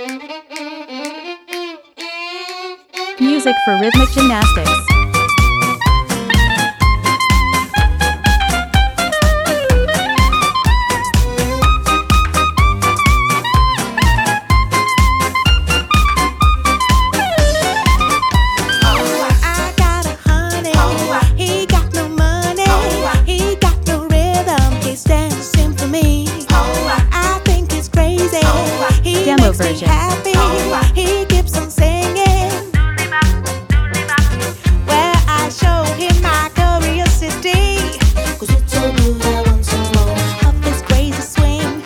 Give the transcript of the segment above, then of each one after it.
Music for rhythmic gymnastics. Demo version. He keeps on singing. Where I show him my curiosity. 'Cause it's so good, I want some more of this crazy swing.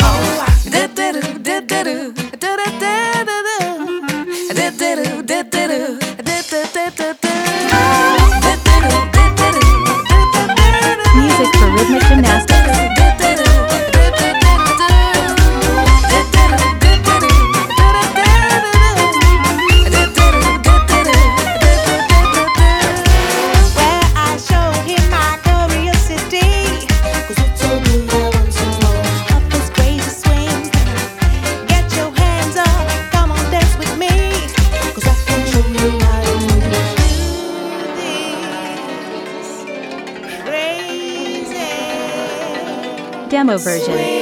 Music for rhythmic gymnastics. Demo version.